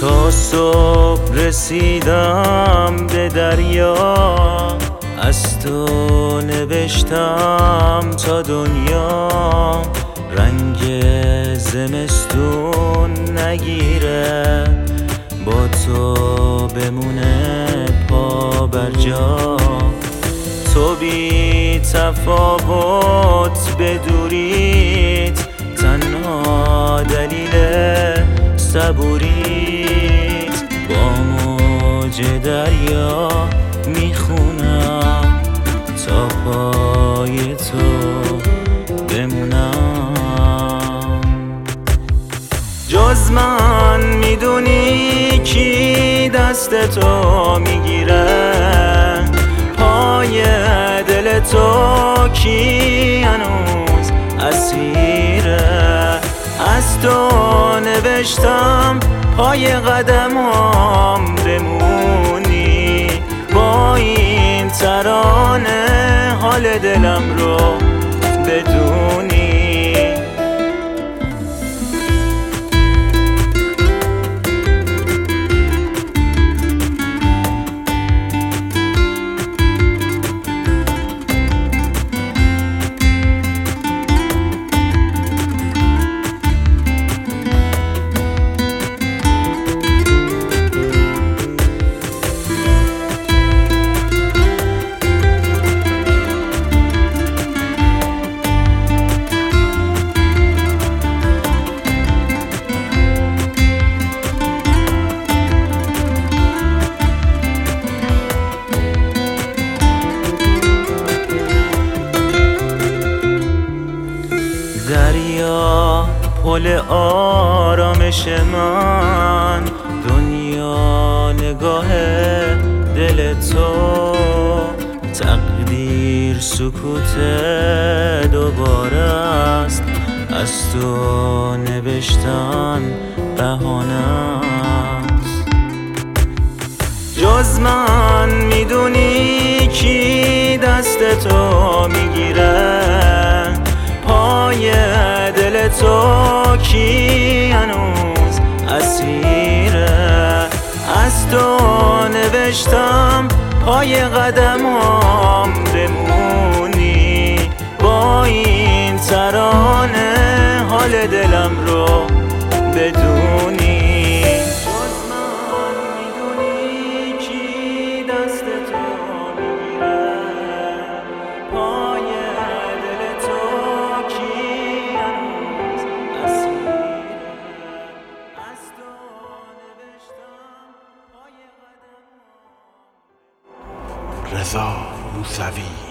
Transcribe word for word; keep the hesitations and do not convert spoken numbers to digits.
تا صبح رسیدم به دریا، از تو نوشتم تا دنیا رنگ زمستون نگیره، با تو بمونه پا بر جا. تو بی تفاوت بدوریت، تنها دلیل صبوریت با موج دریا میخونم تا پای تو بمونم. جز من میدونی کی دست تو میگیره، پای دل تو کی هنوز اسیره. از تو نوشتم پای قدمام بمونی، با این ترانه حال دلم رو بدونی. دریا پل آرامش من، دنیا نگاه دل تو، تقدیر سکوت دوباره است، از تو نوشتن بهانه است. جز من میدونی کی دست تو میگیره، پای دل تو کی هنوز اسیره. از تو نوشتم پای قدمام بمونی، با این ترانه حال دلم رو بدونی. جز من میدونی کی دست تو میگیره، پای دل تو کی هنوز اسیره. از تو نوشتم پای قدمام. رضا موسوی